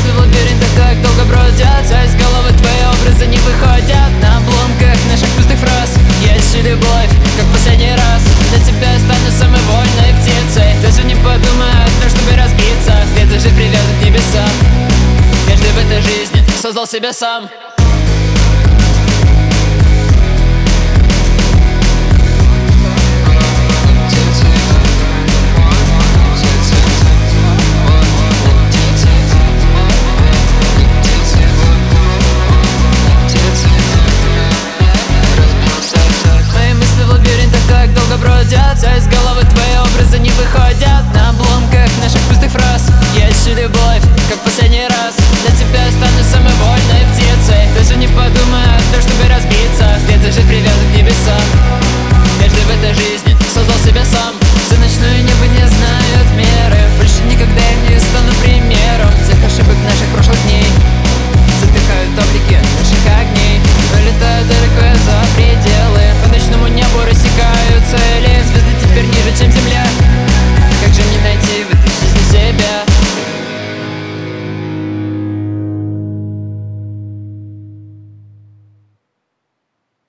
мысли в лабиринтах так долго бродят, а из головы твои образы не выходят. На обломках наших пустых фраз есть любовь, как в последний раз. Для тебя я стану самой вольной птицей. Даже не подумай о том, чтобы разбиться. Где-то же привязан к небесам. Каждый в этой жизни создал себя сам.